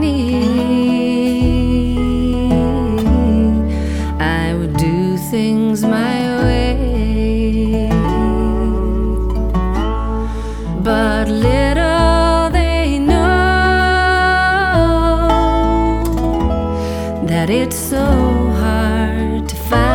I would do things my way. But little they know that it's so hard to find